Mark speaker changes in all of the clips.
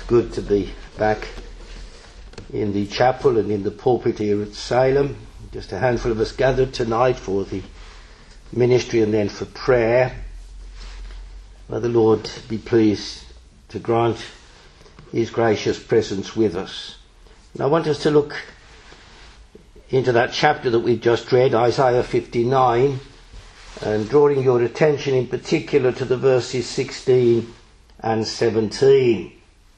Speaker 1: good to be back in the chapel and in the pulpit here at Salem. Just a handful of us gathered tonight for the ministry and then for prayer. May the Lord be pleased to grant his gracious presence with us. And I want us to look into that chapter that we've just read, Isaiah 59, and drawing your attention in particular to the verses 16 and 17.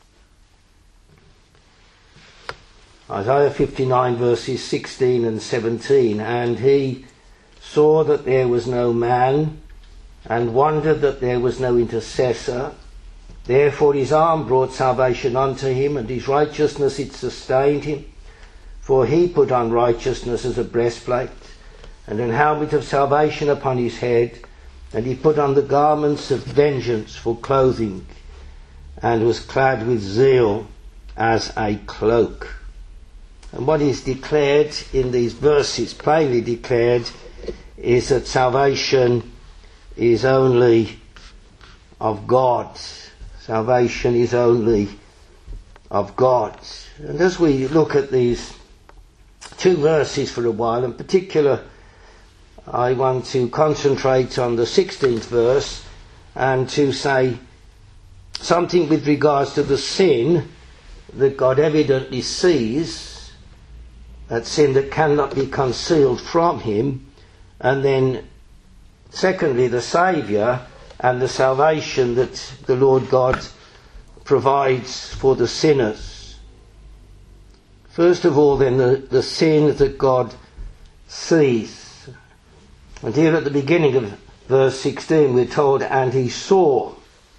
Speaker 1: Isaiah 59 verses 16 and 17. And he saw that there was no man, and wondered that there was no intercessor. Therefore his arm brought salvation unto him, and his righteousness it sustained him. For he put on righteousness as a breastplate, and an helmet of salvation upon his head, and he put on the garments of vengeance for clothing, and was clad with zeal as a cloak. And what is declared in these verses, plainly declared, is that salvation is only of God. Salvation is only of God. And as we look at these two verses for a while, in particular, I want to concentrate on the 16th verse and to say something with regards to the sin that God evidently sees, that sin that cannot be concealed from him, and then secondly the Saviour and the salvation that the Lord God provides for the sinners. First of all then the sin that God sees. And here at the beginning of verse 16 we're told, and he saw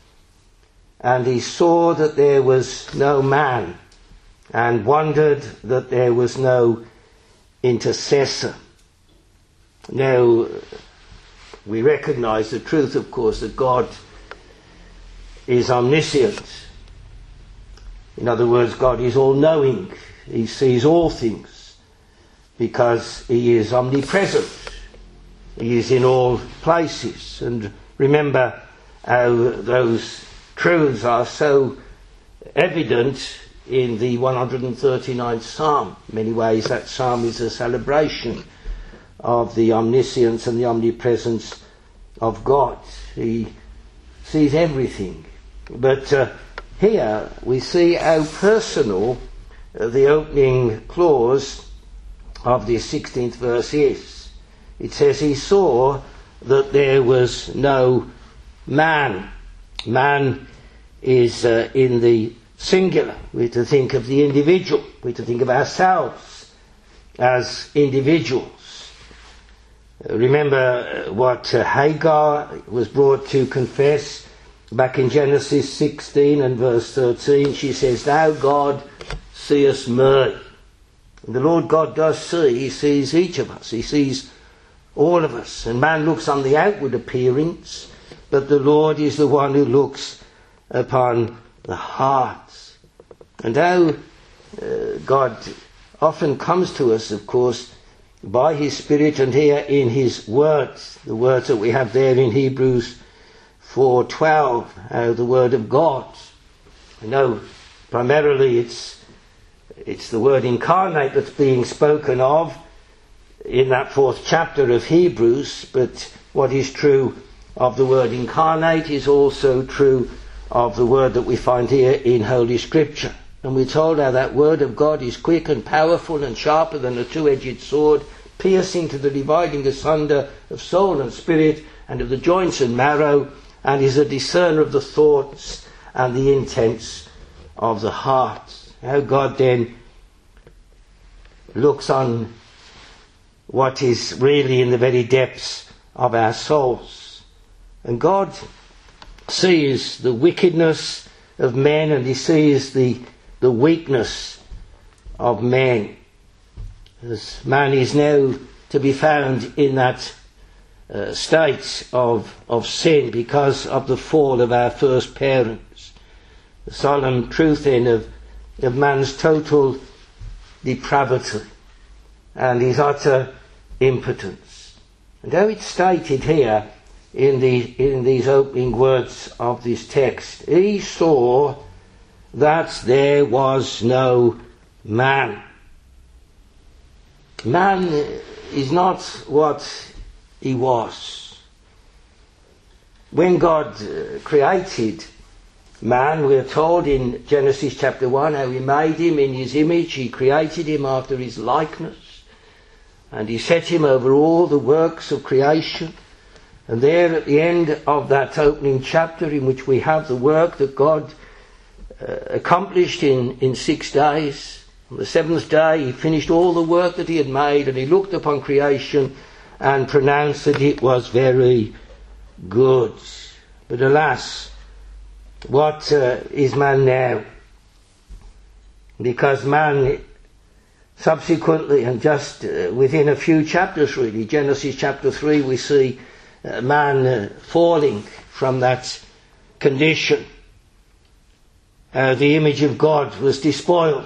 Speaker 1: that there was no man, and wondered that there was no intercessor. Now, we recognise the truth, of course, that God is omniscient. In other words, God is all-knowing. He sees all things because he is omnipresent. He is in all places. And remember how those truths are so evident in the 139th Psalm. In many ways that psalm is a celebration of the omniscience and the omnipresence of God. He sees everything. But here we see how personal the opening clause of the 16th verse is. It says he saw that there was no man. Man is in the singular. We're to think of the individual. We're to think of ourselves as individuals. Remember what Hagar was brought to confess back in Genesis 16 and verse 13. She says, "Thou God seest me." And the Lord God does see. He sees each of us. He sees all of us. And man looks on the outward appearance, but the Lord is the one who looks upon the heart. And how God often comes to us, of course, by his Spirit, and here in his words, the words that we have there in Hebrews 4:12, how the word of God. I know primarily it's the word incarnate that's being spoken of in that 4th chapter of Hebrews, but what is true of the word incarnate is also true of the word that we find here in Holy Scripture. And we're told how that word of God is quick and powerful and sharper than a two-edged sword, piercing to the dividing asunder of soul and spirit and of the joints and marrow, and is a discerner of the thoughts and the intents of the heart. How God then looks on what is really in the very depths of our souls. And God sees the wickedness of men, and he sees the weakness of men. As man is now to be found in that state of sin because of the fall of our first parents. The solemn truth then of man's total depravity and his utter impotence. And how it's stated here in these opening words of this text, he saw that there was no man. Man is not what he was. When God created man, we're told in Genesis chapter 1 how he made him in his image. He created him after his likeness. And he set him over all the works of creation. And there at the end of that opening chapter, in which we have the work that God accomplished in 6 days, on the seventh day he finished all the work that he had made, and he looked upon creation and pronounced that it was very good. But alas, what is man now? Because man subsequently, and just within a few chapters really, Genesis chapter 3, we see man falling from that condition. The image of God was despoiled.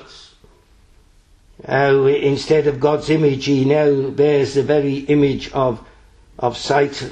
Speaker 1: Instead of God's image, he now bears the very image of Satan.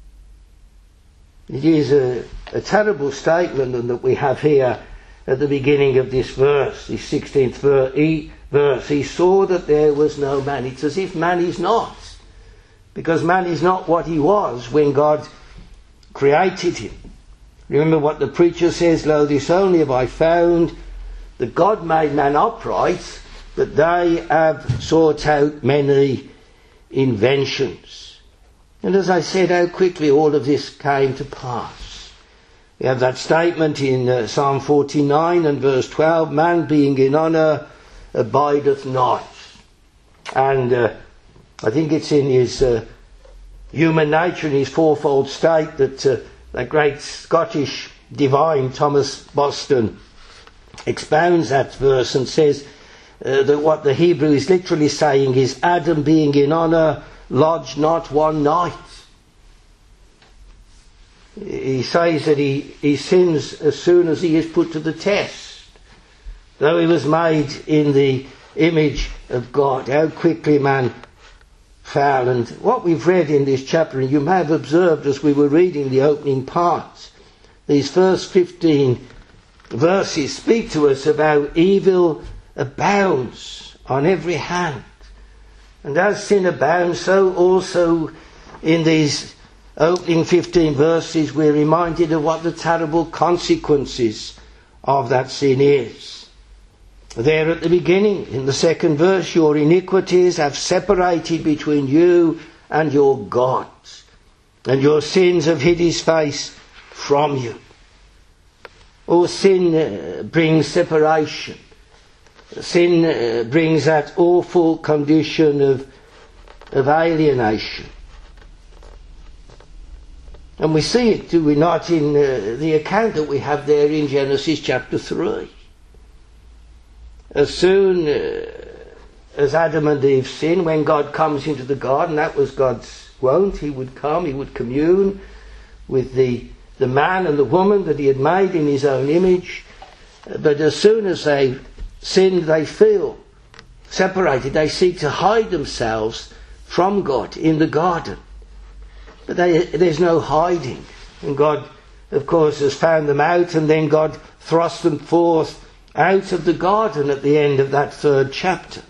Speaker 1: It is a terrible statement that we have here at the beginning of this verse, the 16th verse. He saw that there was no man. It's as if man is not, because man is not what he was when God created him. Remember what the preacher says, "Lo, this only have I found, that God made man upright, but they have sought out many inventions." And as I said, how quickly all of this came to pass. We have that statement in Psalm 49 and verse 12, "Man being in honour abideth not." And I think it's in his human nature, in his fourfold state, that that great Scottish divine Thomas Boston expounds that verse and says that what the Hebrew is literally saying is, Adam being in honour lodged not one night. He says that he sins as soon as he is put to the test. Though he was made in the image of God, how quickly man fell. And what we've read in this chapter, and you may have observed as we were reading the opening parts, these first 15 verses speak to us about evil abounds on every hand. And as sin abounds, so also in these opening 15 verses we're reminded of what the terrible consequences of that sin is. There at the beginning, in the second verse, "Your iniquities have separated between you and your God, and your sins have hid his face from you." Oh, sin brings separation. Sin brings that awful condition of alienation. And we see it, do we not, in the account that we have there in Genesis chapter 3. As soon as Adam and Eve sin, when God comes into the garden, that was God's wont. He would come, he would commune with the man and the woman that he had made in his own image. But as soon as they sinned, they feel separated. They seek to hide themselves from God in the garden. But there's no hiding. And God, of course, has found them out, and then God thrust them forth out of the garden at the end of that third chapter.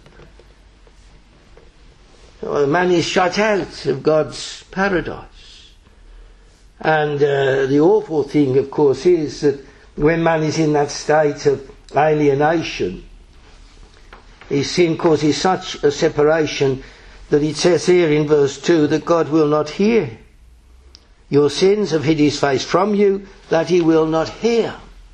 Speaker 1: So man is shut out of God's paradise. And the awful thing, of course, is that when man is in that state of alienation, his sin causes such a separation that it says here in verse 2 that God will not hear. Your sins have hid his face from you, that he will not hear.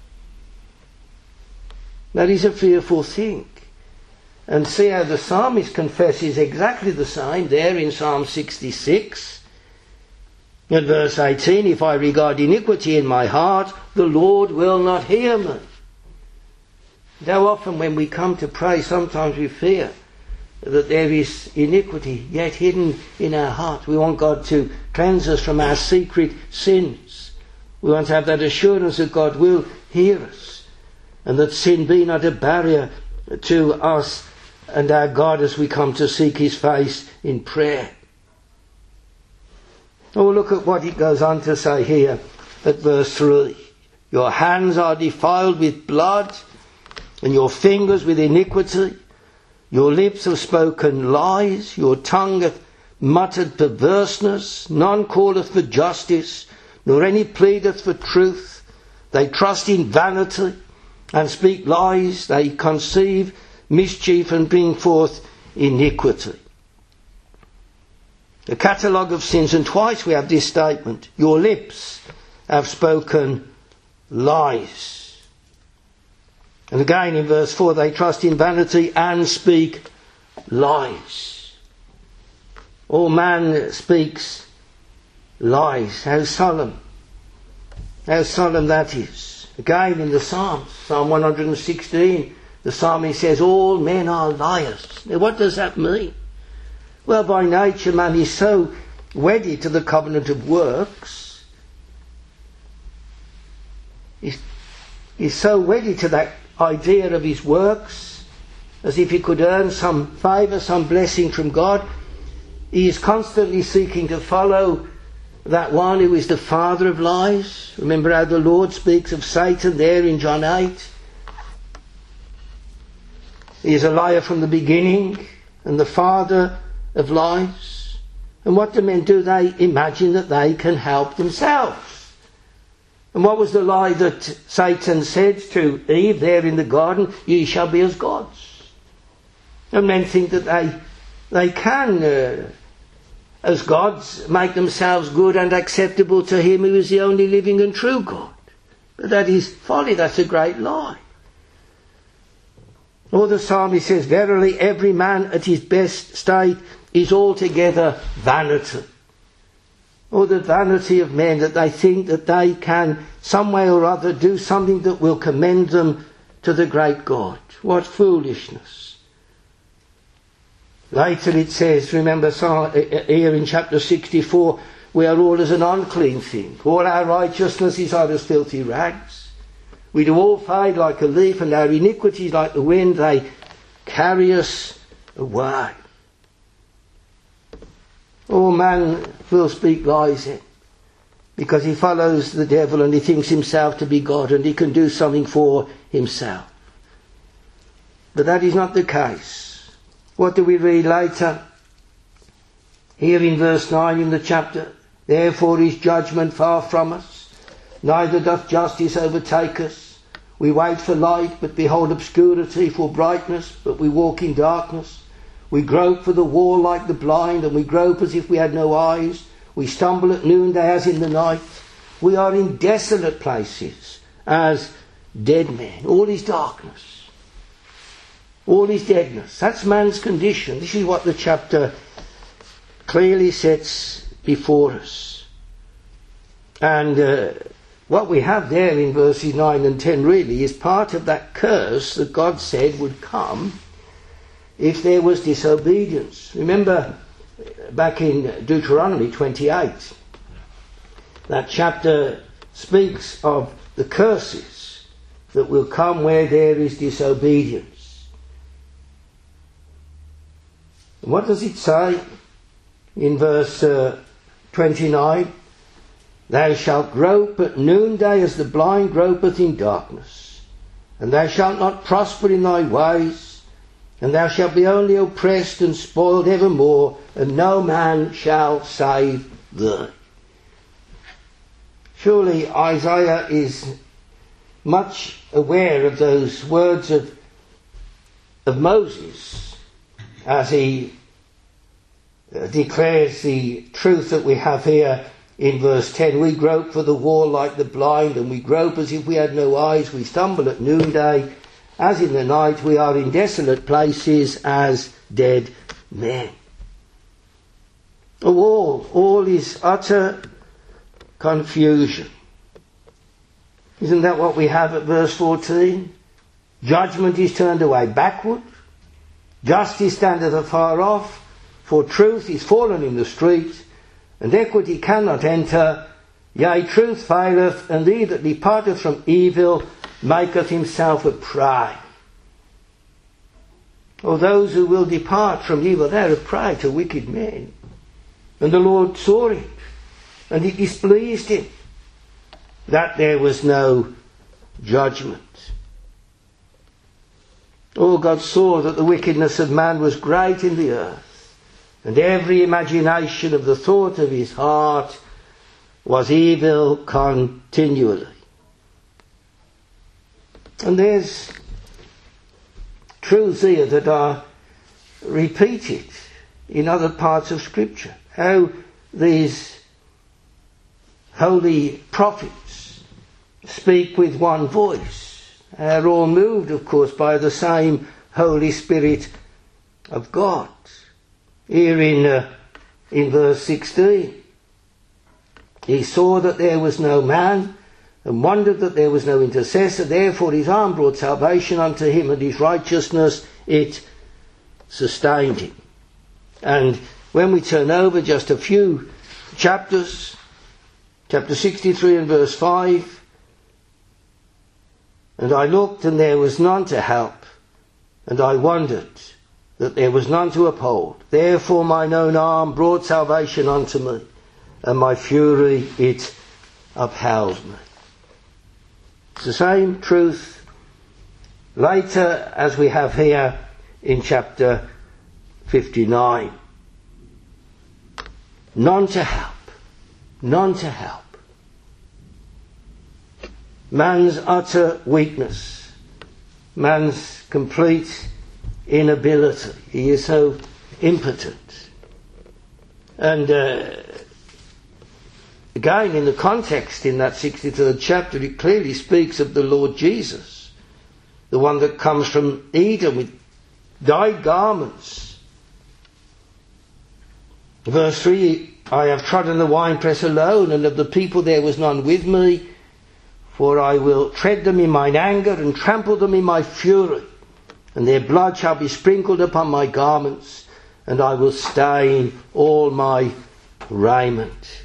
Speaker 1: That is a fearful thing. And see how the psalmist confesses exactly the same there in Psalm 66. In verse 18, "If I regard iniquity in my heart, the Lord will not hear me." And how often when we come to pray, sometimes we fear that there is iniquity yet hidden in our heart. We want God to cleanse us from our secret sins. We want to have that assurance that God will hear us, and that sin be not a barrier to us and our God as we come to seek his face in prayer. Oh, look at what it goes on to say here at verse 3. "Your hands are defiled with blood, and your fingers with iniquity. Your lips have spoken lies, your tongue hath muttered perverseness. None calleth for justice, nor any pleadeth for truth. They trust in vanity and speak lies. They conceive mischief and bring forth iniquity. The catalogue of sins, and twice we have this statement: your lips have spoken lies. And again in verse 4, they trust in vanity and speak lies. All man speaks lies. How solemn that is. Again in the Psalms, Psalm 116, the psalmist says, all men are liars. Now what does that mean? Well, by nature man is so wedded to the covenant of works. He's so wedded to that idea of his works, as if he could earn some favour, some blessing from God. He is constantly seeking to follow that one who is the father of lies. Remember how the Lord speaks of Satan there in John 8. He is a liar from the beginning and the father of lies. And what do men do? They imagine that they can help themselves. And what was the lie that Satan said to Eve there in the garden? Ye shall be as gods. And men think that they can, as gods, make themselves good and acceptable to him who is the only living and true God. But that is folly, that's a great lie. Or the psalmist says, verily every man at his best state is altogether vanity. Or the vanity of men, that they think that they can some way or other do something that will commend them to the great God. What foolishness. Later it says, remember here in chapter 64, we are all as an unclean thing. All our righteousnesses are as filthy rags. We do all fade like a leaf, and our iniquities like the wind, they carry us away. All man will speak lies then, because he follows the devil and he thinks himself to be God and he can do something for himself. But that is not the case. What do we read later? Here in verse 9 in the chapter, therefore is judgment far from us, neither doth justice overtake us. We wait for light, but behold obscurity, for brightness, but we walk in darkness. We grope for the wall like the blind, and we grope as if we had no eyes. We stumble at noonday as in the night. We are in desolate places as dead men. All is darkness. All is deadness. That's man's condition. This is what the chapter clearly sets before us. And what we have there in verses 9 and 10 really is part of that curse that God said would come if there was disobedience. Remember back in Deuteronomy 28, that chapter speaks of the curses that will come where there is disobedience. And what does it say in verse 29? Thou shalt grope at noonday as the blind gropeth in darkness, and thou shalt not prosper in thy ways, and thou shalt be only oppressed and spoiled evermore, and no man shall save thee. Surely Isaiah is much aware of those words of Moses as he declares the truth that we have here in verse 10. We grope for the wall like the blind, and we grope as if we had no eyes. We stumble at noonday as in the night. We are in desolate places as dead men. All is utter confusion. Isn't that what we have at verse 14? Judgment is turned away backward. Justice standeth afar off. For truth is fallen in the street, and equity cannot enter. Yea, truth faileth, and he that departeth from evil maketh himself a prey. Or those who will depart from evil, they are a prey to wicked men. And the Lord saw it, and it displeased him that there was no judgment. Oh, God saw that the wickedness of man was great in the earth, and every imagination of the thought of his heart was evil continually. And there's truths here that are repeated in other parts of Scripture. How these holy prophets speak with one voice. They're all moved, of course, by the same Holy Spirit of God. Here in verse 16, he saw that there was no man, and wondered that there was no intercessor. Therefore his arm brought salvation unto him, and his righteousness it sustained him. And when we turn over just a few chapters, chapter 63 and verse 5, and I looked, and there was none to help, and I wondered that there was none to uphold. Therefore mine own arm brought salvation unto me, and my fury it upheld me. It's the same truth later as we have here in chapter 59. None to help. None to help. Man's utter weakness. Man's complete inability. He is so impotent. And again, in the context in that 63rd chapter, it clearly speaks of the Lord Jesus, the one that comes from Edom with dyed garments. Verse 3, I have trodden the winepress alone, and of the people there was none with me, for I will tread them in mine anger and trample them in my fury, and their blood shall be sprinkled upon my garments, and I will stain all my raiment.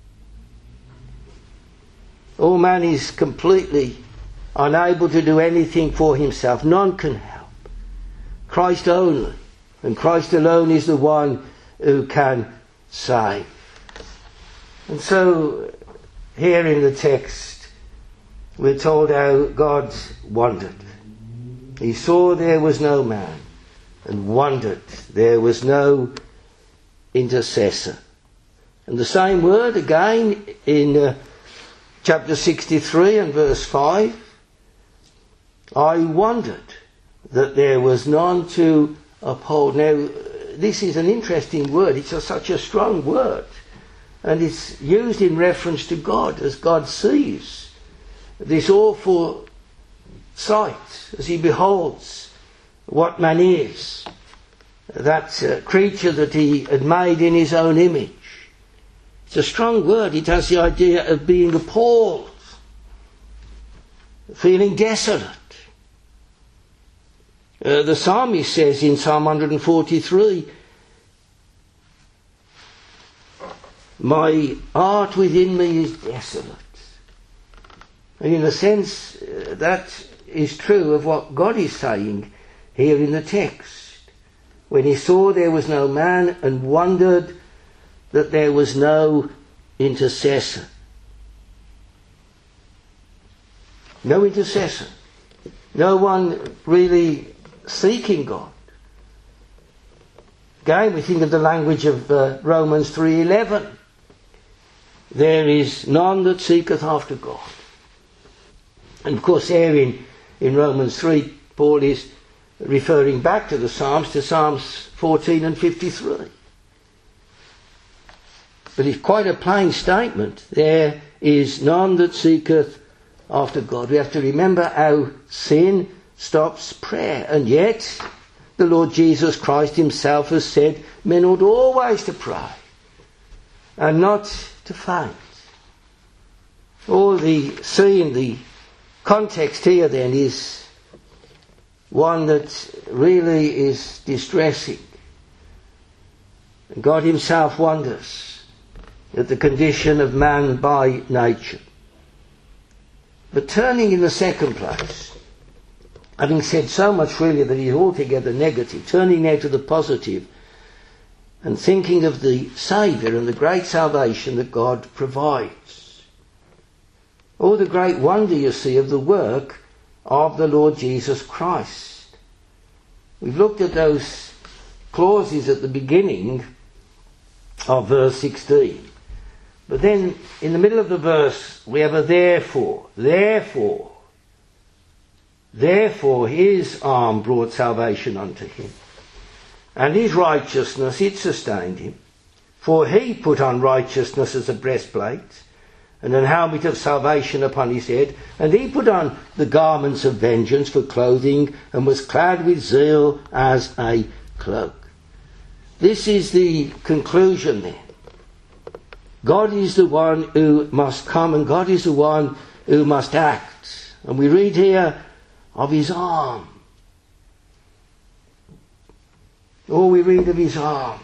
Speaker 1: Oh, man is completely unable to do anything for himself. None can help. Christ only, and Christ alone is the one who can save. And so, here in the text, we're told how God wondered. He saw there was no man, and wondered there was no intercessor. And the same word again in chapter 63 and verse 5. I wondered that there was none to uphold. Now, this is an interesting word. It's such a strong word. And it's used in reference to God, as God sees this awful sight, as he beholds what man is, that creature that he had made in his own image. It's a strong word. It has the idea of being appalled, feeling desolate. The psalmist says in Psalm 143, my heart within me is desolate. And in a sense, that is true of what God is saying here in the text. When he saw there was no man, and wondered that there was no intercessor. No intercessor. No one really seeking God. Again, we think of the language of Romans 3:11. There is none that seeketh after God. And of course there in Romans 3, Paul is referring back to the Psalms, to Psalms 14 and 53. But it's quite a plain statement. There is none that seeketh after God. We have to remember how sin stops prayer. And yet, the Lord Jesus Christ himself has said, men ought always to pray and not to faint. All the context here then is one that really is distressing. God himself wonders at the condition of man by nature. But turning in the second place, having said so much really that is altogether negative, turning now to the positive and thinking of the Saviour and the great salvation that God provides. Oh, the great wonder, you see, of the work of the Lord Jesus Christ. We've looked at those clauses at the beginning of verse 16. But then in the middle of the verse we have a therefore. Therefore his arm brought salvation unto him, and his righteousness it sustained him. For he put on righteousness as a breastplate, and an helmet of salvation upon his head, and he put on the garments of vengeance for clothing, and was clad with zeal as a cloak. This is the conclusion then. God is the one who must come, and God is the one who must act. And we read here of his arm. Oh, we read of his arm.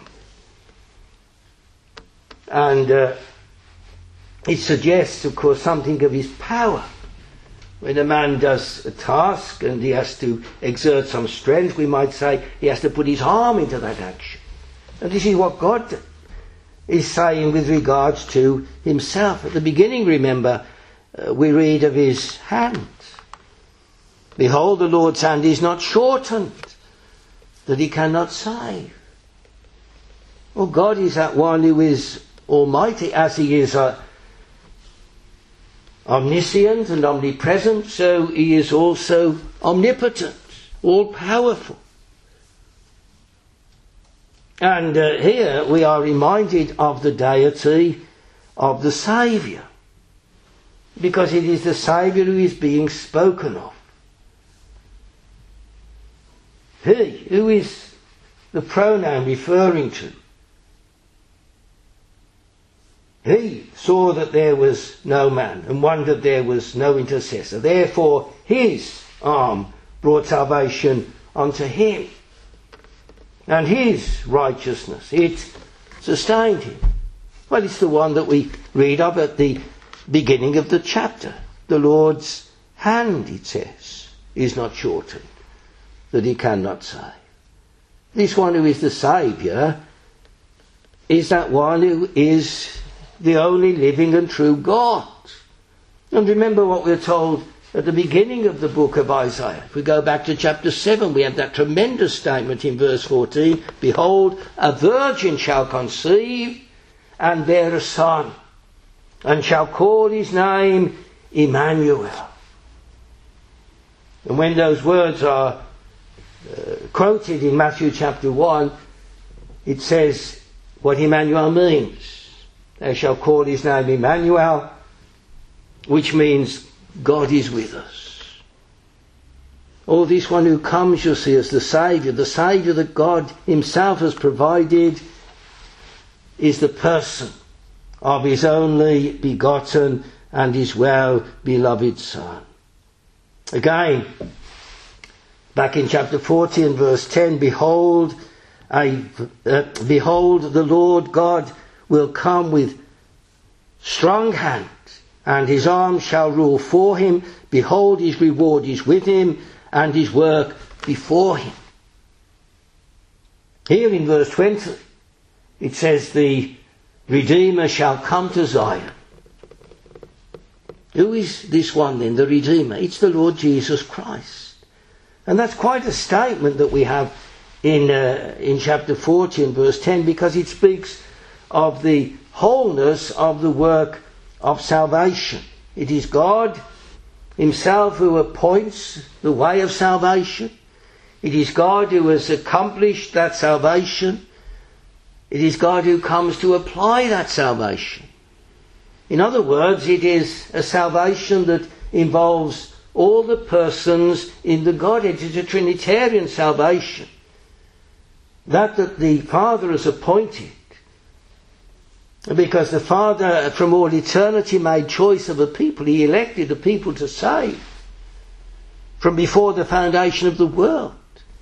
Speaker 1: And it suggests, of course, something of his power. When a man does a task and he has to exert some strength, we might say he has to put his arm into that action. And this is what God is saying with regards to himself. At the beginning, remember, we read of his hand. Behold, the Lord's hand is not shortened, that he cannot save. Well, God is that one who is almighty, as he is omniscient and omnipresent, so he is also omnipotent, all-powerful. And here we are reminded of the deity of the Saviour, because it is the Saviour who is being spoken of. He, who is the pronoun referring to? He saw that there was no man and wondered there was no intercessor. Therefore his arm brought salvation unto him, and his righteousness, it sustained him. Well, it's the one that we read of at the beginning of the chapter. The Lord's hand, it says, is not shortened, that he cannot save. This one who is the Saviour is that one who is the only living and true God. And remember what we're told at the beginning of the book of Isaiah. If we go back to chapter 7, we have that tremendous statement in verse 14. Behold, a virgin shall conceive and bear a son, and shall call his name Emmanuel. And when those words are quoted in Matthew chapter 1, it says what Emmanuel means. They shall call his name Emmanuel, which means God is with us. Oh, this one who comes, you see, as the Saviour that God himself has provided, is the person of his only begotten and his well-beloved Son. Again, back in chapter 40 and verse 10, behold, the Lord God will come with strong hand, and his arm shall rule for him. Behold, his reward is with him, and his work before him. Here in verse 20, it says, the Redeemer shall come to Zion. Who is this one then, the Redeemer? It's the Lord Jesus Christ. And that's quite a statement that we have in chapter 40 and verse 10, because it speaks of the wholeness of the work of salvation. It is God himself who appoints the way of salvation. It is God who has accomplished that salvation. It is God who comes to apply that salvation. In other words, it is a salvation that involves all the persons in the Godhead. It's a Trinitarian salvation. That the Father has appointed, because the Father from all eternity made choice of a people. He elected a people to save from before the foundation of the world.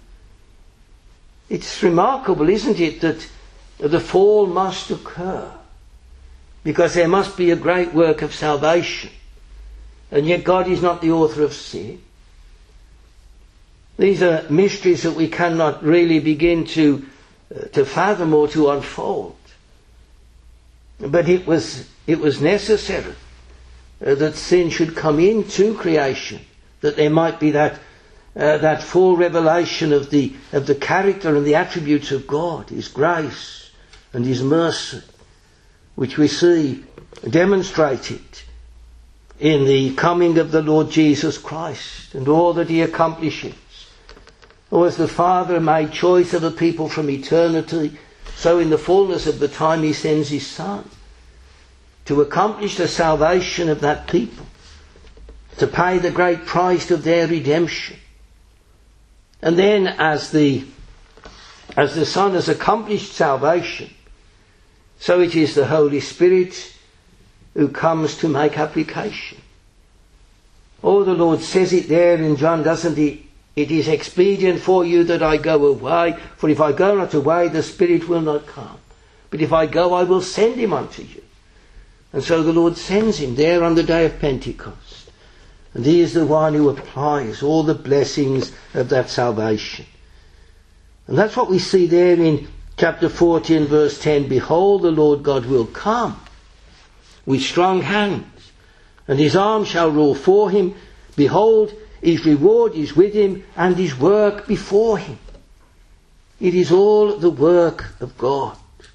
Speaker 1: It's remarkable, isn't it, that the fall must occur, because there must be a great work of salvation, and yet God is not the author of sin. These are mysteries that we cannot really begin to fathom or to unfold. But it was necessary that sin should come into creation, that there might be that that full revelation of the character and the attributes of God, His grace and His mercy, which we see demonstrated in the coming of the Lord Jesus Christ and all that He accomplishes. Or as the Father made choice of a people from eternity, so in the fullness of the time He sends His Son to accomplish the salvation of that people, to pay the great price of their redemption. And then as the Son has accomplished salvation, so it is the Holy Spirit who comes to make application. Oh, the Lord says it there in John, doesn't He? It is expedient for you that I go away, for if I go not away, the Spirit will not come. But if I go, I will send Him unto you. And so the Lord sends Him there on the day of Pentecost. And He is the one who applies all the blessings of that salvation. And that's what we see there in chapter 14, verse 10. Behold, the Lord God will come with strong hands, and His arm shall rule for Him. Behold, His reward is with Him, and His work before Him. It is all the work of God.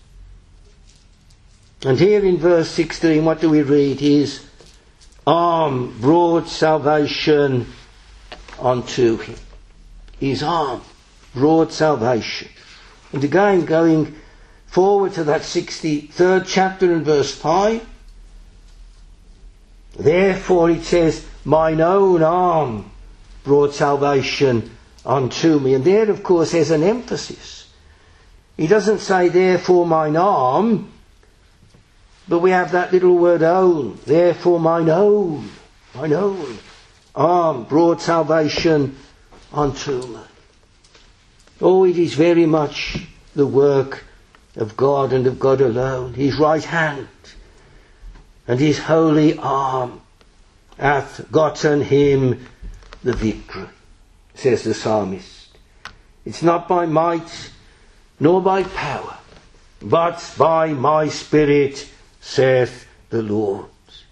Speaker 1: And here in verse 16, what do we read? His arm brought salvation unto Him. His arm brought salvation. And again, going forward to that 63rd chapter in verse 5, therefore it says, mine own arm brought salvation unto me. And there, of course, there's an emphasis. He doesn't say, therefore mine arm, but we have that little word own. Therefore mine own arm brought salvation unto me. Oh, it is very much the work of God and of God alone. His right hand and His holy arm hath gotten him the victory, says the psalmist. It's not by might nor by power, but by my Spirit, saith the Lord.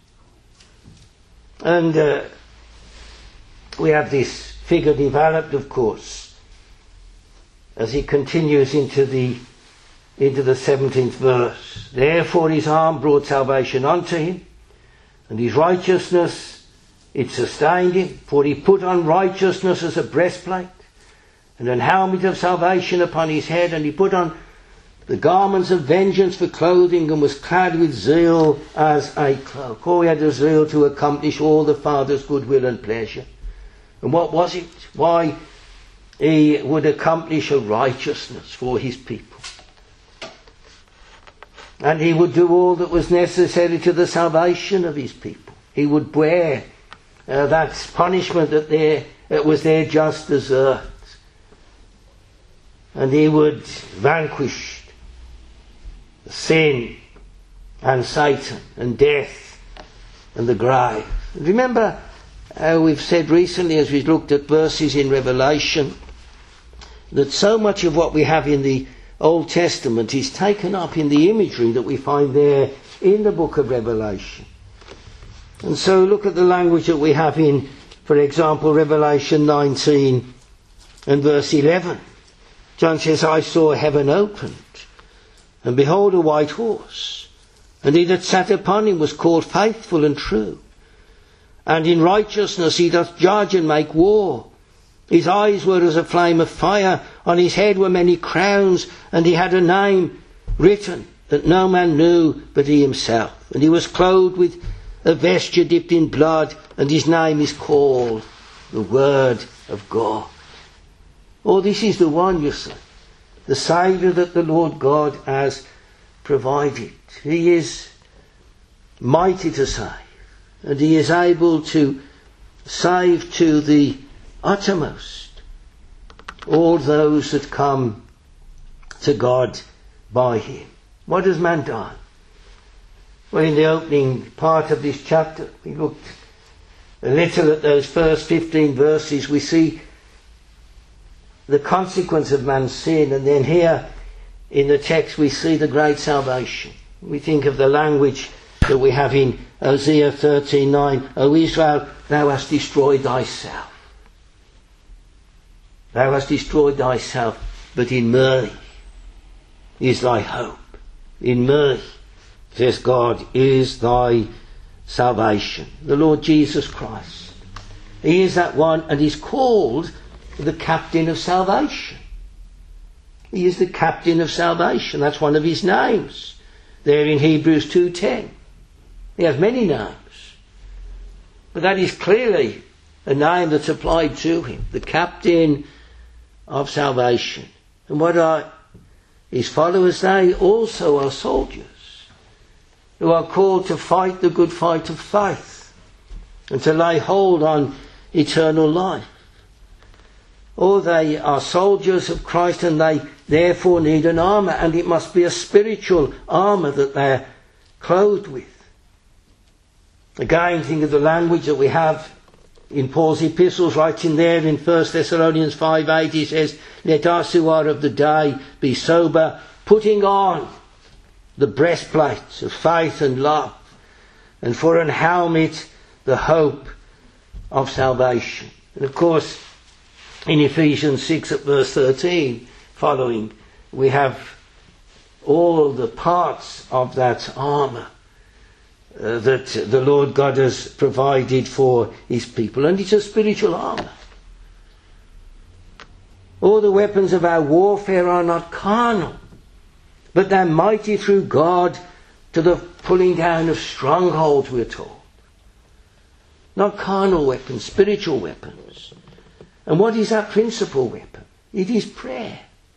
Speaker 1: And we have this figure developed, of course, as he continues into the 17th verse. Therefore His arm brought salvation unto him, and His righteousness, it sustained him. For He put on righteousness as a breastplate, and an helmet of salvation upon His head, and He put on the garments of vengeance for clothing, and was clad with zeal as a cloak. Oh, He had a zeal to accomplish all the Father's goodwill and pleasure. And what was it? Why, He would accomplish a righteousness for His people. And He would do all that was necessary to the salvation of His people. He would bear that punishment that was their just desert. And He would vanquish sin and Satan and death and the grave. Remember how we've said recently, as we've looked at verses in Revelation, that so much of what we have in the Old Testament is taken up in the imagery that we find there in the book of Revelation. And so look at the language that we have in, for example, Revelation 19 and verse 11. John says, I saw heaven opened, and behold a white horse, and he that sat upon him was called Faithful and True, and in righteousness he doth judge and make war. His eyes were as a flame of fire, on his head were many crowns, and he had a name written that no man knew but he himself. And he was clothed with a vesture dipped in blood, and his name is called the Word of God. Oh, this is the one, you see, the Saviour that the Lord God has provided. He is mighty to save, and He is able to save to the uttermost all those that come to God by Him. What has man done? Well, in the opening part of this chapter, we looked a little at those first 15 verses. We see the consequence of man's sin, and then here in the text we see the great salvation. We think of the language that we have in Hosea 13:9. O Israel, thou hast destroyed thyself. Thou hast destroyed thyself, but in me is thy hope. In me, says God, is thy salvation. The Lord Jesus Christ. He is that one, and he's called the captain of salvation. He is the captain of salvation. That's one of his names. There in Hebrews 2:10. He has many names. But that is clearly a name that's applied to him. The captain of salvation. And what are his followers? They also are soldiers who are called to fight the good fight of faith and to lay hold on eternal life. Or they are soldiers of Christ, and they therefore need an armour, and it must be a spiritual armour that they're clothed with. Again, think of the language that we have in Paul's epistles, writing there in 1 Thessalonians 5:8, he says, let us who are of the day be sober, putting on the breastplate of faith and love, and for an helmet the hope of salvation. And of course, in Ephesians 6 at verse 13 following, we have all the parts of that armour that the Lord God has provided for his people. And it's a spiritual armour. All the weapons of our warfare are not carnal, but they're mighty through God to the pulling down of strongholds, we're told. Not carnal weapons, spiritual weapons. And what is that principal weapon? It is prayer.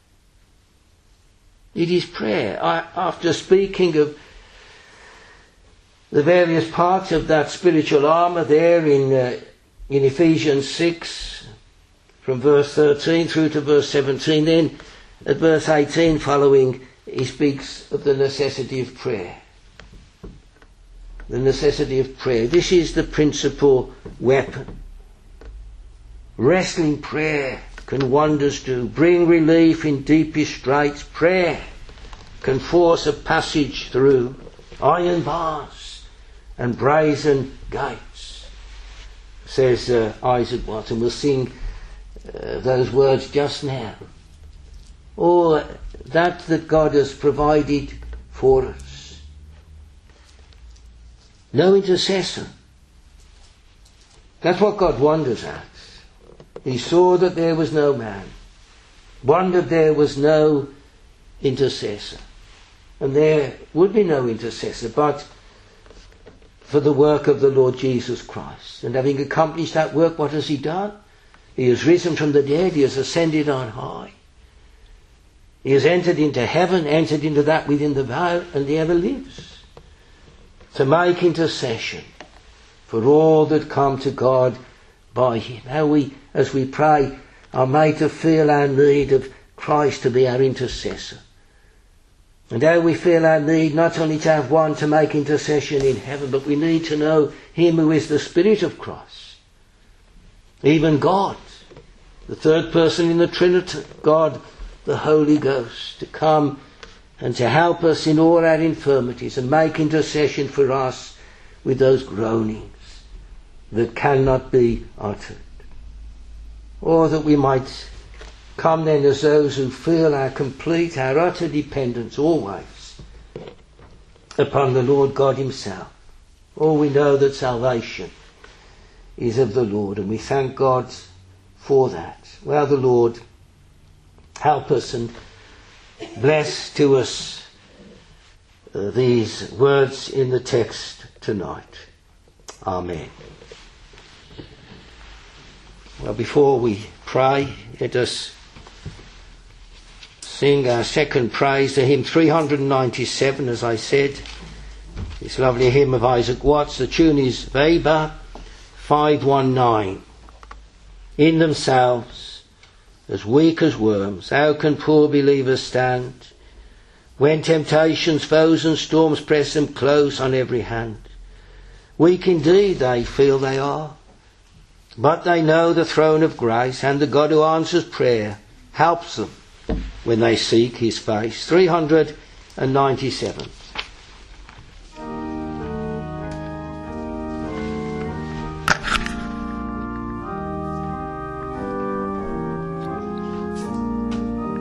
Speaker 1: It is prayer. After speaking of the various parts of that spiritual armour there in Ephesians 6, from verse 13 through to verse 17, then at verse 18 following, he speaks of the necessity of prayer. The necessity of prayer. This is the principal weapon. Wrestling prayer can wonders do. Bring relief in deepest straits. Prayer can force a passage through iron bars and brazen gates, says Isaac Watts. We'll sing those words just now. All that God has provided for us. No intercessor. That's what God wonders at. He saw that there was no man, wondered there was no intercessor. And there would be no intercessor but for the work of the Lord Jesus Christ. And having accomplished that work, what has he done? He has risen from the dead, he has ascended on high. He has entered into heaven, entered into that within the veil, and he ever lives to make intercession for all that come to God by him. How we, as we pray, are made to feel our need of Christ to be our intercessor. And how we feel our need not only to have one to make intercession in heaven, but we need to know him who is the Spirit of Christ. Even God, the third person in the Trinity, God, the Holy Ghost, to come and to help us in all our infirmities and make intercession for us with those groanings that cannot be uttered. Or that we might come then as those who feel our complete, our utter dependence always upon the Lord God himself. Or we know that salvation is of the Lord, and we thank God for that. Well, the Lord help us and bless to us these words in the text tonight. Amen. Well, before we pray, let us sing our second praise, the hymn 397, as I said. This lovely hymn of Isaac Watts. The tune is Weber 519. In themselves, as weak as worms, how can poor believers stand when temptations, foes and storms press them close on every hand? Weak indeed they feel they are, but they know the throne of grace, and the God who answers prayer helps them when they seek his face. 397.